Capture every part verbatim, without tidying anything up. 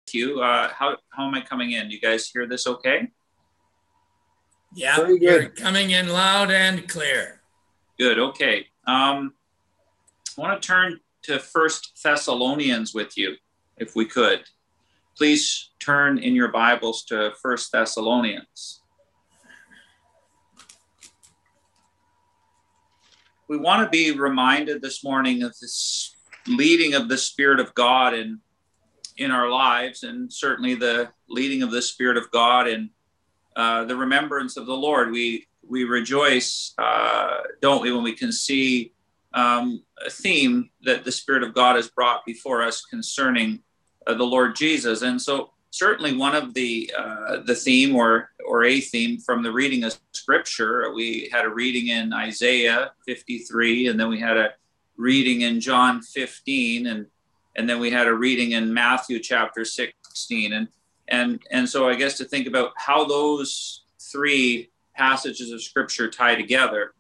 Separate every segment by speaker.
Speaker 1: you. Uh, how, how am I coming in? Do you guys hear this okay?
Speaker 2: Yeah, you're coming in loud and clear.
Speaker 1: Good, okay. Um, I want to turn to First Thessalonians with you, if we could. Please turn in your Bibles to First Thessalonians. We want to be reminded this morning of this leading of the Spirit of God in, in our lives, and certainly the leading of the Spirit of God in uh, the remembrance of the Lord. We we rejoice, uh, don't we, when we can see um, a theme that the Spirit of God has brought before us concerning uh, the Lord Jesus. And so certainly one of the uh, the theme or or a theme from the reading of Scripture, we had a reading in Isaiah fifty-three, and then we had a reading in John fifteen, and and then we had a reading in Matthew chapter sixteen. And and and so I guess to think about how those three passages of Scripture tie together.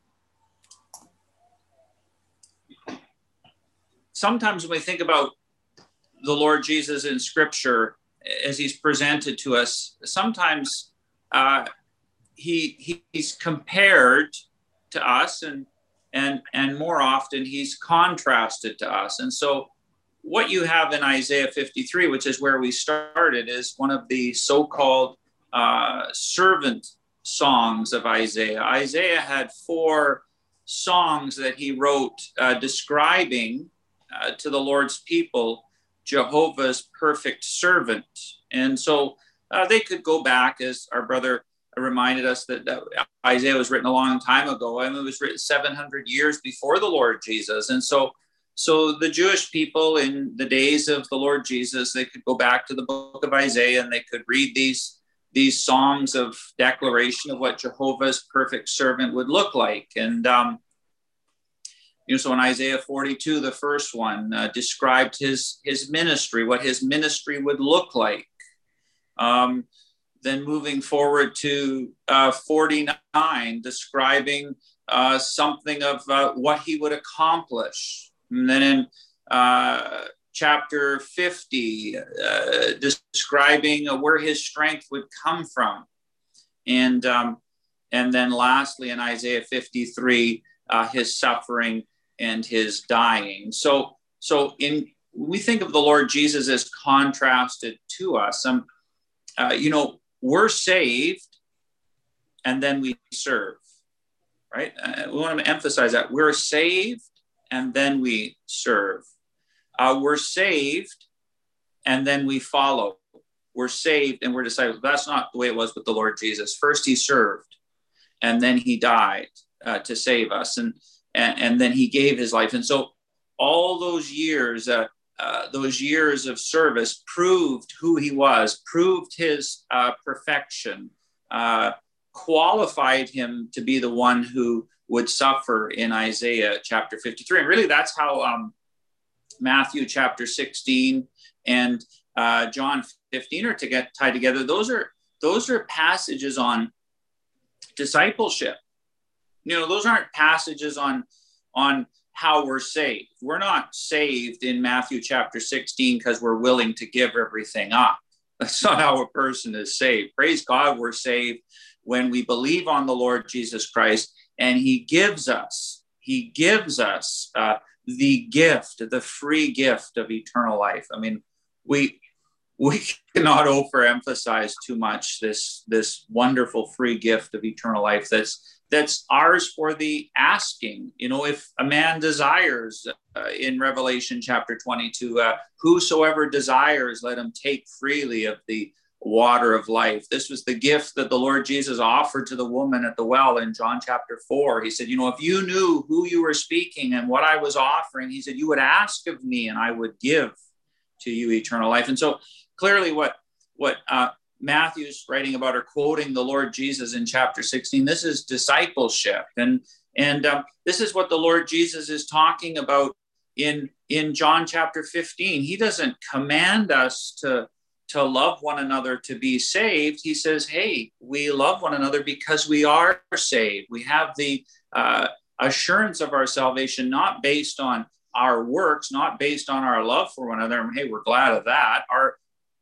Speaker 1: Sometimes when we think about the Lord Jesus in Scripture, as he's presented to us, sometimes uh, he, he he's compared to us, and and and more often he's contrasted to us. And so what you have in Isaiah fifty-three, which is where we started, is one of the so-called uh, servant songs of Isaiah. Isaiah had four songs that he wrote uh, describing uh, to the Lord's people Jehovah's perfect servant. And so uh, they could go back, as our brother reminded us, that, that Isaiah was written a long time ago. I mean, it was written seven hundred years before the Lord Jesus. And so, so the Jewish people in the days of the Lord Jesus, they could go back to the book of Isaiah and they could read these, these songs of declaration of what Jehovah's perfect servant would look like. And, um, You know, so in Isaiah forty-two, the first one uh, described his, his ministry, what his ministry would look like. Um, then moving forward to uh, forty-nine, describing uh, something of uh, what he would accomplish. And then in uh, chapter fifty, uh, describing uh, where his strength would come from. And, um, and then lastly, in Isaiah fifty-three, uh, his suffering and his dying. So, so in when we think of the Lord Jesus as contrasted to us, um, uh, you know, we're saved and then we serve, right? Uh, we want to emphasize that we're saved and then we serve. Uh, we're saved and then we follow. We're saved and we're disciples. That's not the way it was with the Lord Jesus. First, he served and then he died uh, to save us. And And, and then he gave his life. And so all those years, uh, uh, those years of service proved who he was, proved his uh, perfection, uh, qualified him to be the one who would suffer in Isaiah chapter fifty-three. And really that's how um, Matthew chapter sixteen and uh, John fifteen are to get tied together. Those are, those are passages on discipleship. You know, those aren't passages on, on how we're saved. We're not saved in Matthew chapter sixteen because we're willing to give everything up. That's not how a person is saved. Praise God, we're saved when we believe on the Lord Jesus Christ, and he gives us, he gives us uh, the gift, the free gift of eternal life. I mean, we we cannot overemphasize too much this, this wonderful free gift of eternal life that's that's ours for the asking. You know, if a man desires, uh, in Revelation chapter twenty-two, uh, whosoever desires, let him take freely of the water of life. This was the gift that the Lord Jesus offered to the woman at the well in John chapter four. He said, you know, if you knew who you were speaking and what I was offering, he said, you would ask of me and I would give to you eternal life. And so clearly what, what, uh, Matthew's writing about or quoting the Lord Jesus in chapter sixteen. This is discipleship. And, and um, this is what the Lord Jesus is talking about in, in John chapter fifteen. He doesn't command us to, to love one another to be saved. He says, hey, we love one another because we are saved. We have the uh, assurance of our salvation, not based on our works, not based on our love for one another. Hey, we're glad of that. Our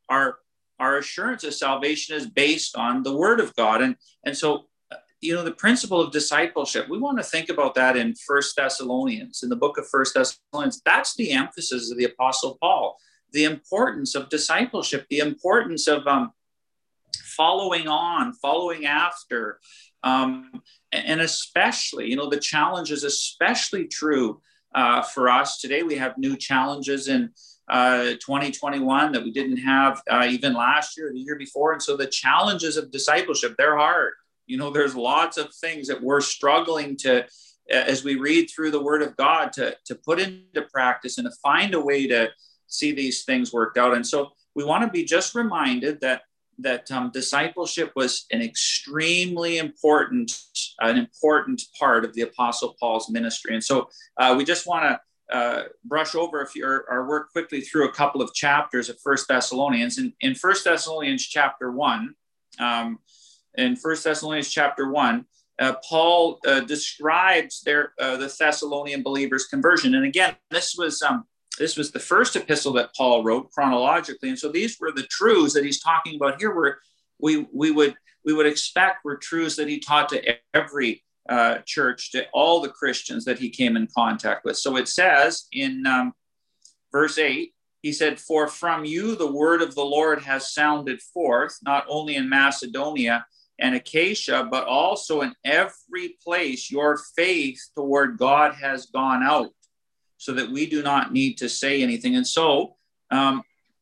Speaker 1: our our assurance of salvation is based on the Word of God. And, and so, you know, the principle of discipleship, we want to think about that in First Thessalonians, in the book of First Thessalonians. That's the emphasis of the Apostle Paul, the importance of discipleship, the importance of um, following on, following after, um, and especially, you know, the challenge is especially true uh, for us today. We have new challenges in uh, twenty twenty-one that we didn't have uh, even last year, or the year before. And so the challenges of discipleship, they're hard. You know, there's lots of things that we're struggling to, as we read through the Word of God, to, to put into practice and to find a way to see these things worked out. And so we want to be just reminded that that um, discipleship was an extremely important, an important part of the Apostle Paul's ministry. And so uh, we just want to uh, brush over if you're, or work quickly through a couple of chapters of First Thessalonians. In, in First Thessalonians chapter one, um, in First Thessalonians chapter one, uh, Paul uh, describes their uh, the Thessalonian believers' conversion. And again, this was um, this was the first epistle that Paul wrote chronologically, and so these were the truths that he's talking about here. Where we we would we would expect were truths that he taught to every uh, church, to all the Christians that he came in contact with. So it says in um, verse eight, he said, "For from you the word of the Lord has sounded forth, not only in Macedonia and Achaia, but also in every place your faith toward God has gone out, so that we do not need to say anything." And so um,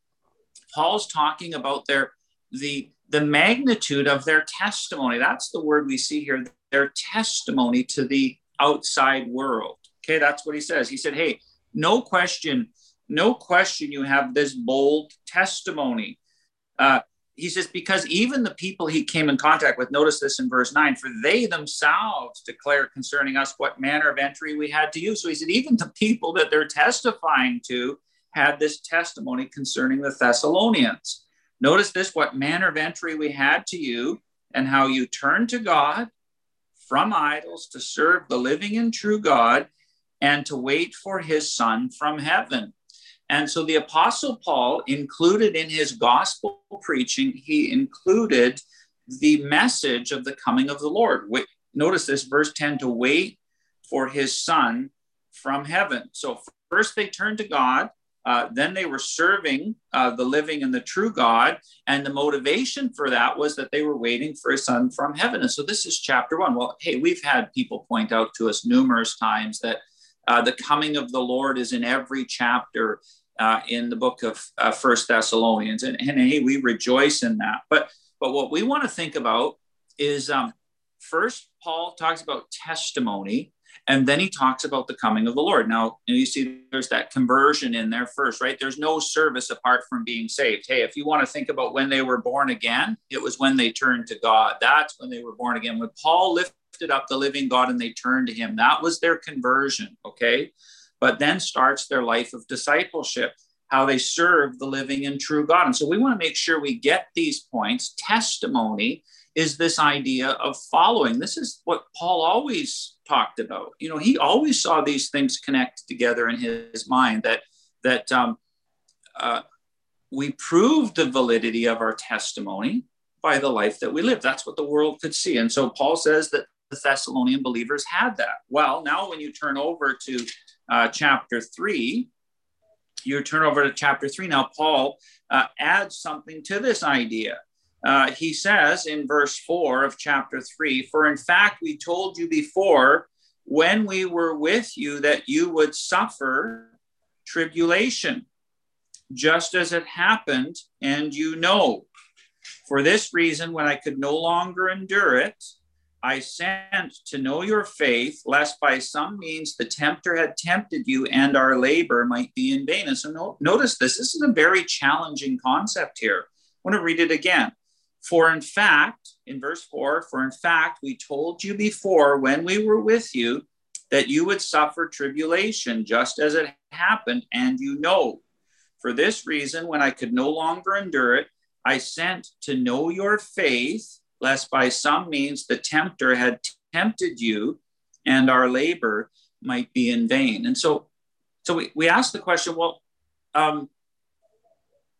Speaker 1: Paul's talking about their the the magnitude of their testimony. That's the word we see here, their testimony to the outside world. Okay, that's what he says. He said, hey, no question, no question you have this bold testimony. Uh, He says, because even the people he came in contact with, notice this in verse nine, for they themselves declare concerning us what manner of entry we had to you. So he said, even the people that they're testifying to had this testimony concerning the Thessalonians. Notice this, what manner of entry we had to you, and how you turned to God from idols to serve the living and true God, and to wait for his Son from heaven. And so the Apostle Paul included in his gospel preaching, he included the message of the coming of the Lord. Wait, notice this, verse ten, to wait for his Son from heaven. So first they turned to God, uh, then they were serving uh, the living and the true God. And the motivation for that was that they were waiting for his Son from heaven. And so this is chapter one. Well, hey, we've had people point out to us numerous times that Uh, the coming of the Lord is in every chapter uh, in the book of uh, First Thessalonians, and, and hey, we rejoice in that. But but what we want to think about is um, first, Paul talks about testimony, and then he talks about the coming of the Lord. Now, you see, there's that conversion in there first, right? There's no service apart from being saved. Hey, if you want to think about when they were born again, it was when they turned to God. That's when they were born again. When Paul lifted up the living God and they turned to him, that was their conversion, okay? But then starts their life of discipleship, how they serve the living and true God. And so we want to make sure we get these points. Testimony is this idea of following. This is what Paul always talked about. You know, he always saw these things connect together in his mind, that that um, uh, we prove the validity of our testimony by the life that we live. That's what the world could see. And so Paul says that the Thessalonian believers had that. Well, now when you turn over to uh, chapter three, you turn over to chapter three. Now, Paul uh, adds something to this idea. Uh, he says in verse four of chapter three, "For in fact, we told you before when we were with you that you would suffer tribulation, just as it happened, and you know. For this reason, when I could no longer endure it, I sent to know your faith, lest by some means the tempter had tempted you and our labor might be in vain." And so no, notice this. This is a very challenging concept here. I want to read it again. "For in fact," in verse four, "for in fact, we told you before when we were with you that you would suffer tribulation, just as it happened, and you know. For this reason, when I could no longer endure it, I sent to know your faith, lest by some means the tempter had tempted you and our labor might be in vain." And so, so we, we ask the question, well, um,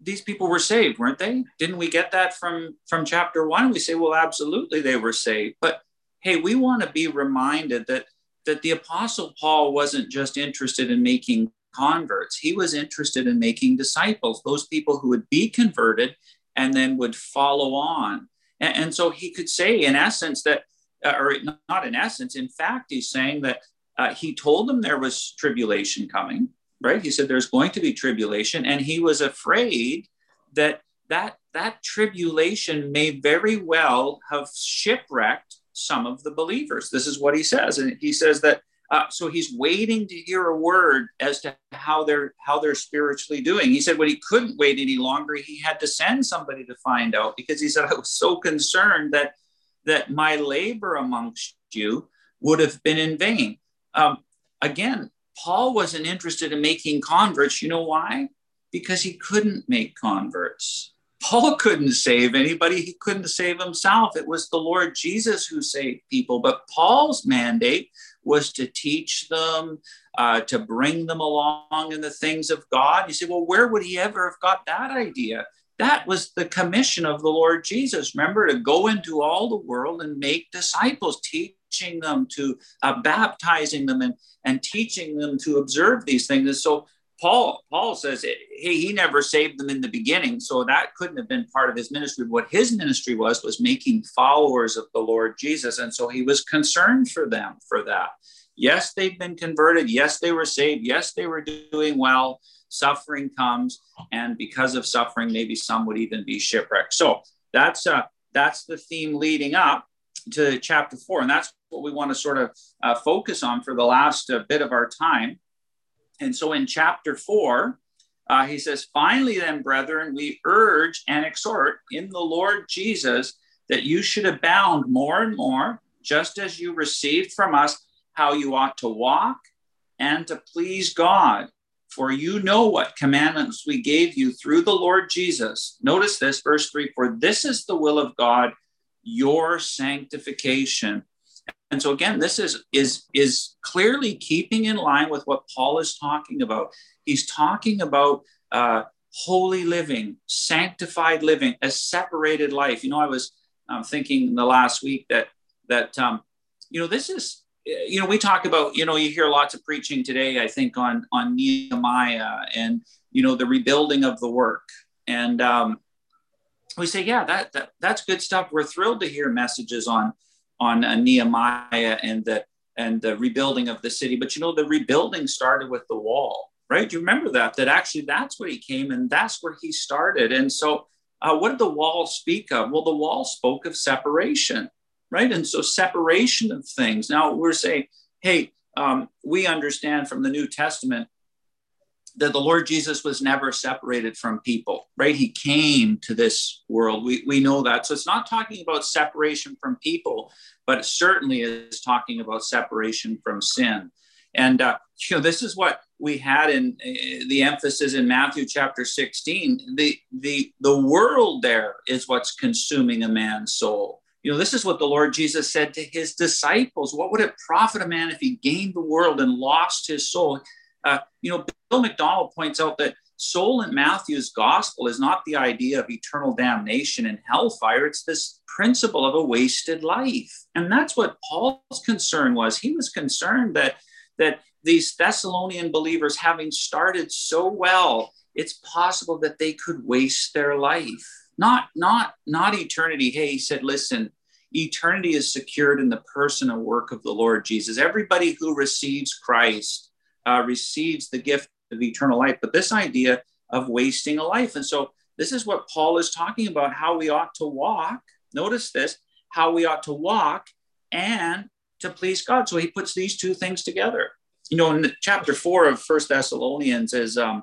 Speaker 1: these people were saved, weren't they? Didn't we get that from, from chapter one? We say, well, absolutely, they were saved. But hey, we want to be reminded that, that the Apostle Paul wasn't just interested in making converts. He was interested in making disciples, those people who would be converted and then would follow on. And, and so he could say, in essence, that, uh, or not in essence, in fact, he's saying that uh, he told them there was tribulation coming. Right? He said there's going to be tribulation, and he was afraid that that, that tribulation may very well have shipwrecked some of the believers. This is what he says. And he says that, uh, so he's waiting to hear a word as to how they're, how they're spiritually doing. He said when he couldn't wait any longer, he had to send somebody to find out, because he said, I was so concerned that, that my labor amongst you would have been in vain. Um, again, Paul wasn't interested in making converts. You know why? Because he couldn't make converts. Paul couldn't save anybody. He couldn't save himself. It was the Lord Jesus who saved people. But Paul's mandate was to teach them, uh, to bring them along in the things of God. You say, well, where would he ever have got that idea? That was the commission of the Lord Jesus. Remember, to go into all the world and make disciples, teaching them to, uh, baptizing them and, and teaching them to observe these things. And so Paul, Paul says, hey, he never saved them in the beginning. So that couldn't have been part of his ministry. What his ministry was, was making followers of the Lord Jesus. And so he was concerned for them for that. Yes, they've been converted. Yes, they were saved. Yes, they were doing well. Suffering comes, and because of suffering, maybe some would even be shipwrecked. So that's uh, that's the theme leading up to chapter four, and that's what we want to sort of uh, focus on for the last uh, bit of our time. And so in chapter four, uh, he says, finally then, brethren, we urge and exhort in the Lord Jesus that you should abound more and more, just as you received from us how you ought to walk and to please God. For you know what commandments we gave you through the Lord Jesus. Notice this, verse three, for this is the will of God, your sanctification. And so again, this is, is, is clearly keeping in line with what Paul is talking about. He's talking about uh, holy living, sanctified living, a separated life. You know, I was um, thinking the last week that, that um, you know, this is, you know, we talk about, you know, you hear lots of preaching today, I think, on, on Nehemiah and, you know, the rebuilding of the work. And um, we say, yeah, that, that that's good stuff. We're thrilled to hear messages on, on uh, Nehemiah and the, and the rebuilding of the city. But, you know, the rebuilding started with the wall, right? Do you remember that? That actually that's what he came and that's where he started. And so uh, what did the wall speak of? Well, the wall spoke of separation. Right. And so separation of things. Now we're saying, hey, um, we understand from the New Testament that the Lord Jesus was never separated from people. Right. He came to this world. We, we know that. So it's not talking about separation from people, but it certainly is talking about separation from sin. And, uh, you know, this is what we had in uh, the emphasis in Matthew chapter sixteen. The, the, the world there is what's consuming a man's soul. You know, this is what the Lord Jesus said to his disciples. What would it profit a man if he gained the world and lost his soul? Uh, you know, Bill McDonald points out that soul in Matthew's gospel is not the idea of eternal damnation and hellfire. It's this principle of a wasted life. And that's what Paul's concern was. He was concerned that, that these Thessalonian believers, having started so well, it's possible that they could waste their life. Not, not, not eternity. Hey, he said, listen, eternity is secured in the person and work of the Lord Jesus. Everybody who receives Christ uh, receives the gift of eternal life. But this idea of wasting a life. And so this is what Paul is talking about, how we ought to walk. Notice this, how we ought to walk and to please God. So he puts these two things together. You know, in chapter four of First Thessalonians is, um,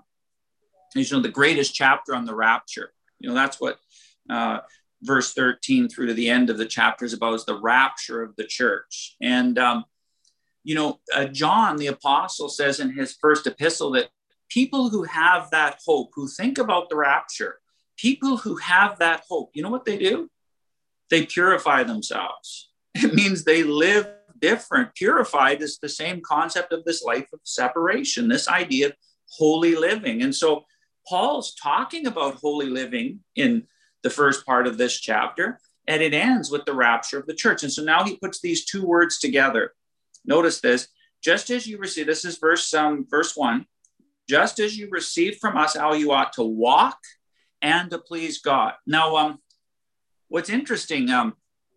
Speaker 1: is, you know, the greatest chapter on the rapture. You know, that's what uh, verse thirteen through to the end of the chapter is about, is the rapture of the church. And, um, you know, uh, John, the apostle, says in his first epistle that people who have that hope, who think about the rapture, people who have that hope, you know what they do? They purify themselves. It means they live different. Purified is the same concept of this life of separation, this idea of holy living. And so Paul's talking about holy living in the first part of this chapter, and it ends with the rapture of the church. And so now he puts these two words together. Notice this, just as you receive, this is verse, um, verse one, just as you received from us how you ought to walk and to please God. Now, um, what's interesting um,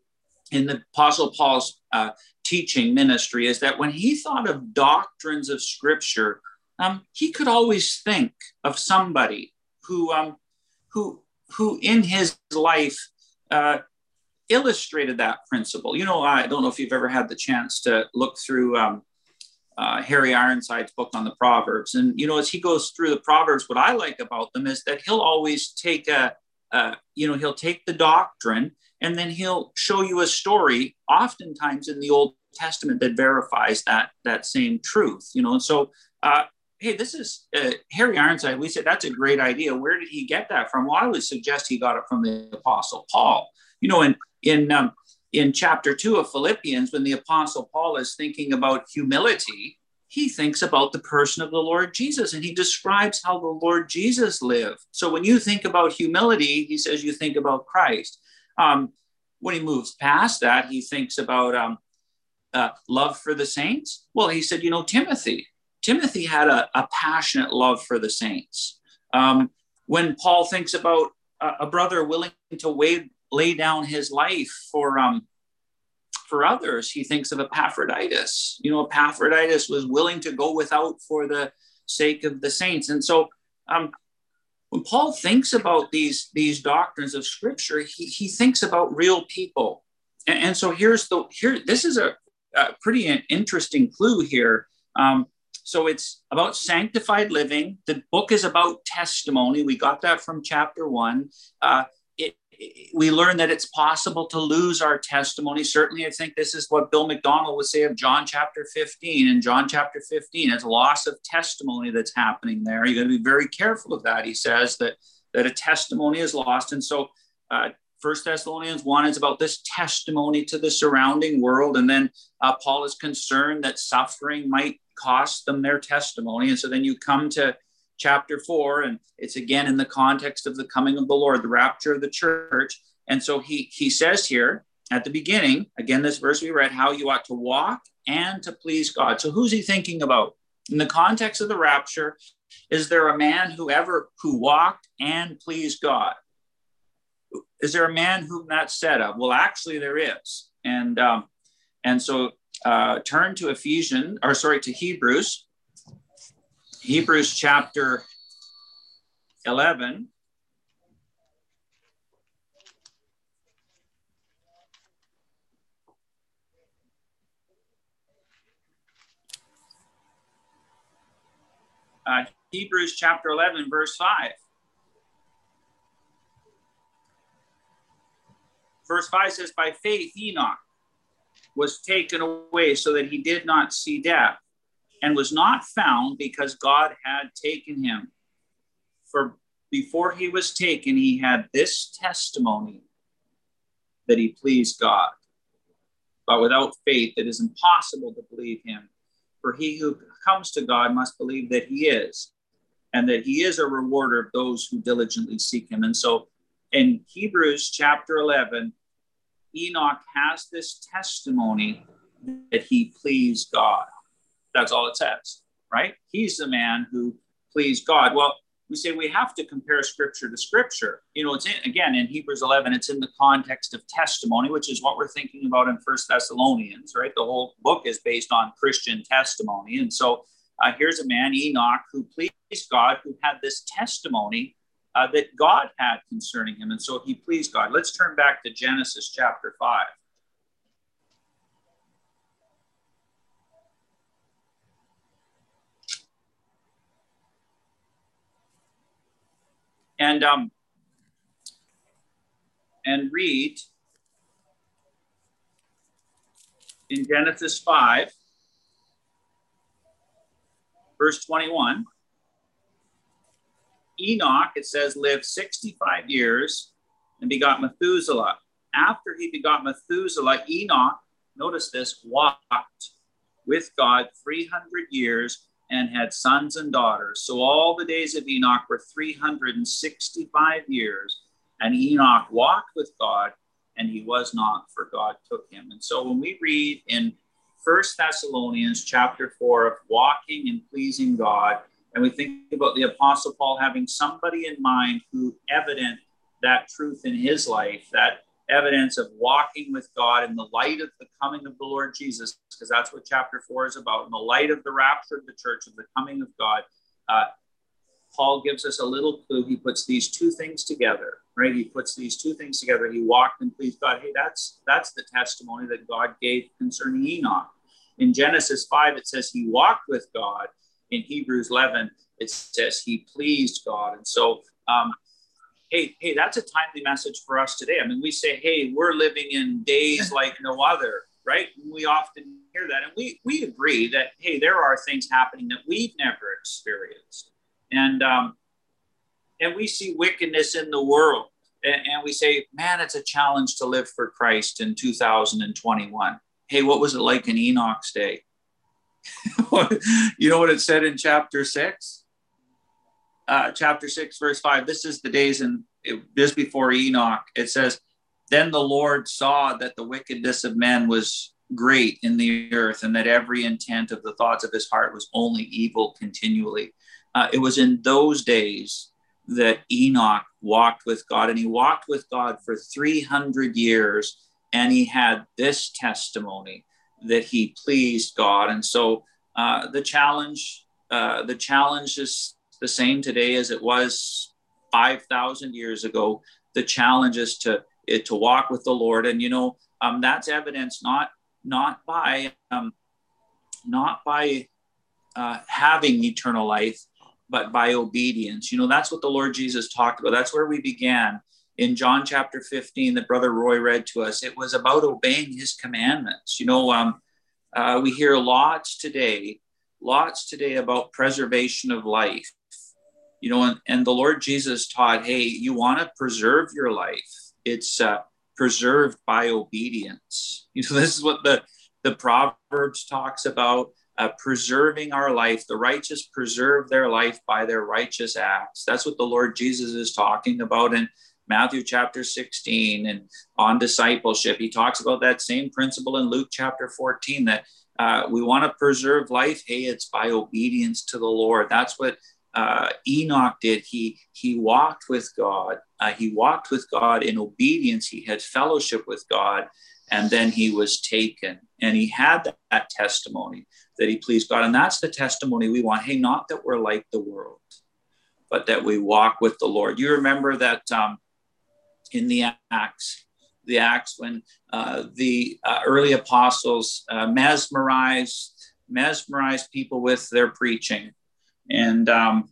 Speaker 1: in the Apostle Paul's uh, teaching ministry is that when he thought of doctrines of Scripture, um, he could always think of somebody who, um, who, who in his life uh, illustrated that principle. You know, I don't know if you've ever had the chance to look through um, uh, Harry Ironside's book on the Proverbs. And, you know, as he goes through the Proverbs, what I like about them is that he'll always take a, uh, you know, he'll take the doctrine and then he'll show you a story, oftentimes in the Old Testament, that verifies that, that same truth, you know. And so, uh, hey, this is uh, Harry Ironside. We said, that's a great idea. Where did he get that from? Well, I would suggest he got it from the Apostle Paul. You know, in, in, um, in chapter two of Philippians, when the Apostle Paul is thinking about humility, he thinks about the person of the Lord Jesus, and he describes how the Lord Jesus lived. So when you think about humility, he says you think about Christ. Um, when he moves past that, he thinks about um, uh, love for the saints. Well, he said, you know, Timothy, Timothy had a, a passionate love for the saints. Um, when Paul thinks about a, a brother willing to wade, lay down his life for um, for others, he thinks of Epaphroditus. You know, Epaphroditus was willing to go without for the sake of the saints. And so um, when Paul thinks about these, these doctrines of Scripture, he, he thinks about real people. And, and so here's the, here, this is a, a pretty interesting clue here. Um, so it's about sanctified living. The book is about testimony. We got that from chapter one. Uh, it, we learn that it's possible to lose our testimony. Certainly, I think this is what Bill McDonald would say of John chapter fifteen. In John chapter fifteen, it's loss of testimony that's happening there. You got to be very careful of that. He says that, that a testimony is lost. And so uh, First Thessalonians one is about this testimony to the surrounding world. And then uh, Paul is concerned that suffering might cost them their testimony. And so then you come to chapter four, and it's again in the context of the coming of the Lord, the rapture of the church. And so he he says here at the beginning, again, this verse we read, how you ought to walk and to please God. So who's he thinking about? In the context of the rapture, is there a man who ever who walked and pleased God? Is there a man whom that's said of? Well, actually there is. And um, and so uh, turn to Ephesians, or sorry, to Hebrews. Hebrews chapter eleven. Uh, Hebrews chapter eleven, verse five. Verse five says, by faith Enoch was taken away so that he did not see death, and was not found because God had taken him. For before he was taken, he had this testimony that he pleased God. But without faith, it is impossible to believe him. For he who comes to God must believe that he is, and that he is a rewarder of those who diligently seek him. And so in Hebrews chapter eleven, Enoch has this testimony that he pleased God. That's all it says, right? He's the man who pleased God. Well, we say we have to compare Scripture to Scripture. You know, it's in, again, in Hebrews eleven, it's in the context of testimony, which is what we're thinking about in First Thessalonians, right? The whole book is based on Christian testimony. And so uh, here's a man, Enoch, who pleased God, who had this testimony uh, that God had concerning him. And so he pleased God. Let's turn back to Genesis chapter five. And um, and read in Genesis five, verse twenty-one. Enoch, it says, lived sixty-five years and begot Methuselah. After he begot Methuselah, Enoch, notice this, walked with God three hundred years and had sons and daughters. So all the days of Enoch were three hundred sixty-five years, and Enoch walked with God, and he was not, for God took him. And so when we read in First Thessalonians chapter four of walking and pleasing God, and we think about the Apostle Paul having somebody in mind who evident that truth in his life, that evidence of walking with God in the light of the coming of the Lord Jesus, because that's what chapter four is about, in the light of the rapture of the church, of the coming of God. Uh, Paul gives us a little clue. He puts these two things together, right? He puts these two things together. He walked and pleased God. Hey, that's that's the testimony that God gave concerning Enoch. In Genesis five, it says he walked with God. In Hebrews eleven, it says he pleased God. And so, um, hey, hey, that's a timely message for us today. I mean, we say, hey, we're living in days like no other, right? We often hear that. And we, we agree that, hey, there are things happening that we've never experienced. And, um, and we see wickedness in the world. And, and we say, man, it's a challenge to live for Christ in two thousand twenty-one. Hey, what was it like in Enoch's day? You know what it said in chapter six? Uh, chapter six, verse five. This is the days in just before Enoch. It says, then the Lord saw that the wickedness of men was great in the earth, and that every intent of the thoughts of his heart was only evil continually. Uh, it was in those days that Enoch walked with God, and he walked with God for three hundred years, and he had this testimony that he pleased God. And so uh, the challenge, uh, the challenge is the same today as it was five thousand years ago. The challenge is to, it, to walk with the Lord. And, you know, um, that's evidence not, not by, um, not by uh, having eternal life, but by obedience. You know, that's what the Lord Jesus talked about. That's where we began in John chapter fifteen that Brother Roy read to us. It was about obeying his commandments. You know, um, uh, we hear lots today, lots today about preservation of life. You know, and, and the Lord Jesus taught, hey, you want to preserve your life. It's uh, preserved by obedience. You know, this is what the, the Proverbs talks about, uh, preserving our life. The righteous preserve their life by their righteous acts. That's what the Lord Jesus is talking about in Matthew chapter sixteen and on discipleship. He talks about that same principle in Luke chapter fourteen, that uh, we want to preserve life. Hey, it's by obedience to the Lord. That's what Uh, Enoch did. He he walked with God. Uh, he walked with God in obedience. He had fellowship with God, and then he was taken. And he had that, that testimony that he pleased God. And that's the testimony we want. Hey, not that we're like the world, but that we walk with the Lord. You remember that um, in the Acts, the Acts when uh, the uh, early apostles uh, mesmerized mesmerized people with their preaching. And um,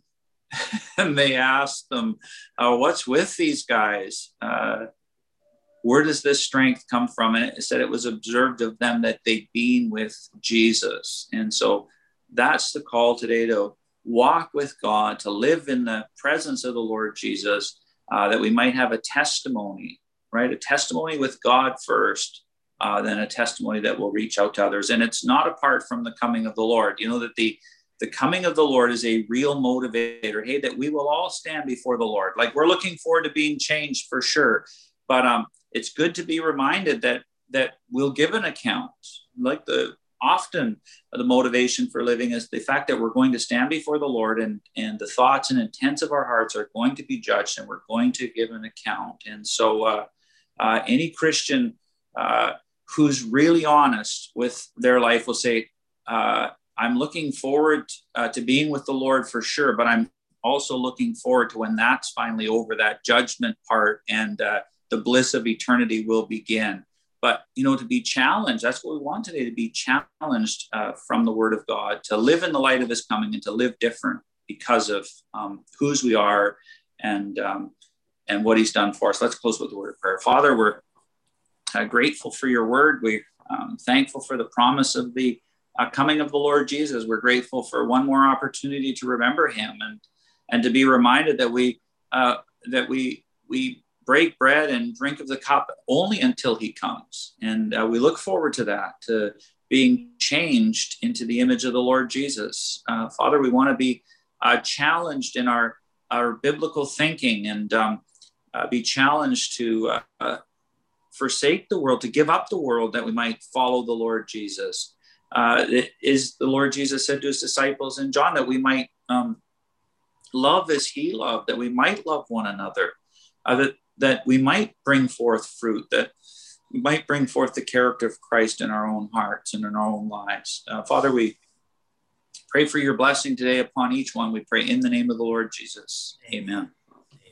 Speaker 1: and they asked them, uh, what's with these guys? Uh, where does this strength come from? And it said it was observed of them that they'd been with Jesus. And so that's the call today, to walk with God, to live in the presence of the Lord Jesus, uh, that we might have a testimony, right? A testimony with God first, uh, then a testimony that will reach out to others. And it's not apart from the coming of the Lord. You know that the The coming of the Lord is a real motivator. Hey, that we will all stand before the Lord. Like, we're looking forward to being changed for sure. But um, it's good to be reminded that that we'll give an account. Like the often the motivation for living is the fact that we're going to stand before the Lord, and, and the thoughts and intents of our hearts are going to be judged, and we're going to give an account. And so uh, uh, any Christian uh, who's really honest with their life will say, uh, I'm looking forward uh, to being with the Lord for sure, but I'm also looking forward to when that's finally over, that judgment part, and uh, the bliss of eternity will begin. But, you know, to be challenged, that's what we want today, to be challenged uh, from the word of God, to live in the light of his coming, and to live different because of um, whose we are and, um, and what he's done for us. Let's close with a word of prayer. Father, we're uh, grateful for your word. We're um, thankful for the promise of the Uh, coming of the Lord Jesus. We're grateful for one more opportunity to remember him, and and to be reminded that we uh, that we we break bread and drink of the cup only until he comes. And uh, we look forward to that, to being changed into the image of the Lord Jesus. Uh, Father, we want to be uh, challenged in our, our biblical thinking and um, uh, be challenged to uh, uh, forsake the world, to give up the world that we might follow the Lord Jesus. Uh, it is the Lord Jesus said to his disciples in John that we might um, love as he loved, that we might love one another, uh, that, that we might bring forth fruit, that we might bring forth the character of Christ in our own hearts and in our own lives. Uh, Father, we pray for your blessing today upon each one. We pray in the name of the Lord Jesus. Amen.